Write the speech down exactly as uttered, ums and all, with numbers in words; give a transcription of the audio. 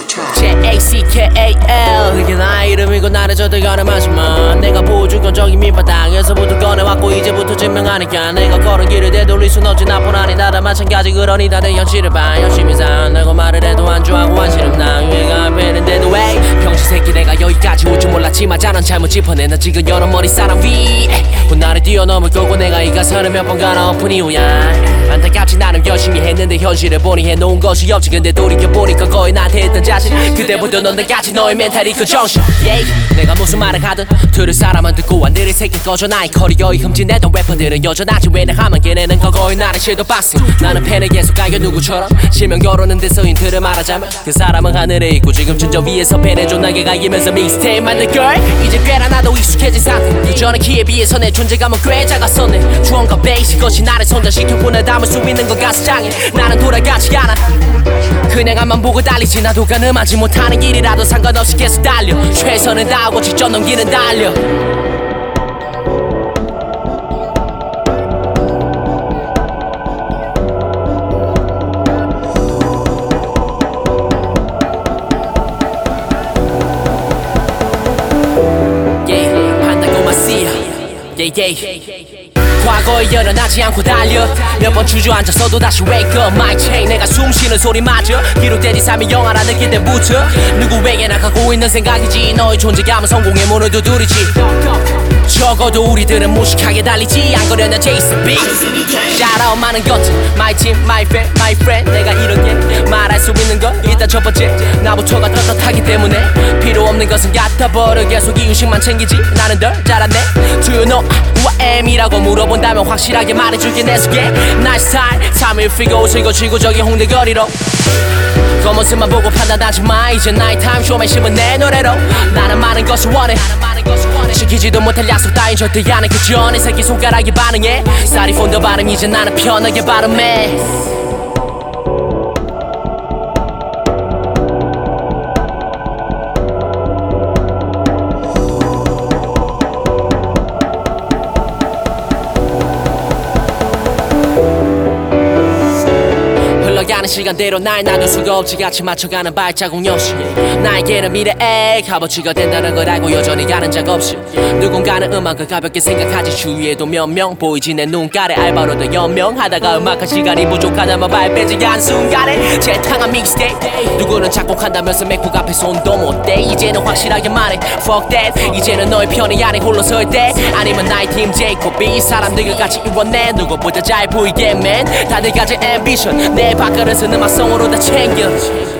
제이씨케이엘 이게 나의 이름이고 나를 저들거는 마지막 내가 보여줄건 저기 밑바닥에서부터 꺼내왔고 이제부터 증명하니까 내가 걸은 길을 되돌릴 순 없지 나뿐 아니 나도 마찬가지 그러니 다들 현실을 봐 열심히 산다고 말을 해도 안좋아하고 안싫음 나 유해가 배는데도 왜 병신 새끼 내가 여기까지 올 줄 몰랐지만 자는 잘못 짚어내 나 지금 여러 머리 사람 위에 나를 뛰어넘을 거고 내가 이 가사를 몇 번 갈아엎은 이유야 안타깝지 나는 열심히 했는데 현실을 보니 해놓은 것이 없지 근데 돌이켜보니까 거의 나한테 했던 자신 그때부터 넌 나같이 너의 멘탈이 그 정신 yeah. 내가 무슨 말을 하든 들을 사람은 듣고 안 들을 새끼 꺼져 나의 커리어에 흠진했던 래퍼들은 여전하지 왜 하면 걔네는 거거의 나를 실도 박싱 나는 펜을 계속 갈겨 누구처럼 실명 겨루는 데서 힌트를 말하자면 그 사람은 하늘에 있고 지금쯤 저 위에서 펜을 존나게 갈기면서 믹스테이프 만들 걸 이제 꽤나 나도 익숙해진 상태 그 전에 키에 비해서 내 존재감은 꽤 작았었네 주원과 베이스 것이 나를 손절시켜 보내 담을 수 있는 건 가스장에 나는 돌아가지 않아 그냥 앞만 보고 달리지 나도 가늠하지 못하는 길이라도 상관없이 계속 달려 최선을 다하고 직접 넘기는 달려 yeah, 판다고 마시아 yeah, yeah. 과거에 일어나지 않고 달려 몇 번 주저앉았어도 다시 wake up my chain 내가 숨쉬는 소리마저 기록되지 삶이 영화라 느낄 때부터 누구에게나 갖고 있는 생각이지 너의 존재감은 성공의 문을 두드리지 적어도 우리들은 무식하게 달리지 안 그러냐 제이슨 B Shout out 많은 것들 My team, my fan, my friend 내가 이렇게 말할 수 있는 건 일단 첫 번째 나부터가 떳떳하기 때문에 필요 없는 것은 갖다 버려 계속 이유식만 챙기지 나는 덜 잘았네 Do you know who I am 이라고 물어본다면 확실하게 말해줄게 내 속에 나의 스타일 삼 일 피고 옷을 거치고 저기 홍대 거리로 겉모습만 보고 판단하지 마 이제 나의 타임 쇼맨십은 내 노래로 나는 많은 것을 원해 지키지도 못할 약속 따윈 절대 안해 그 전에 새끼손가락이 반응해 쌀이 폰더 발음 이제 나는 편하게 발음해 흘러가는 시간대로 날 놔둘 수가 없지 같이 맞춰가는 발자국 역시 나에게는 미래에 값어치가 된다는 걸 알고 여전히 가는 작 없이 누군가는 음악을 가볍게 생각하지 주위에도 몇 명 보이지 내 눈가래 알바로도 연명하다가 음악할 시간이 부족하다면 발 빼지 한순간에 재탕한 믹스테이프 누구는 작곡한다면서 맥북 앞에 손도 못대 이제는 확실하게 말해 Fuck that 이제는 너의 편이 아닌 홀로 설 때 아니면 나의 팀 제이콥이 사람들과 같이 이뤄내 누구보다 잘 보이게 man 다들 가진 앰비션 내 밥그릇은 음악성으로 다 챙겨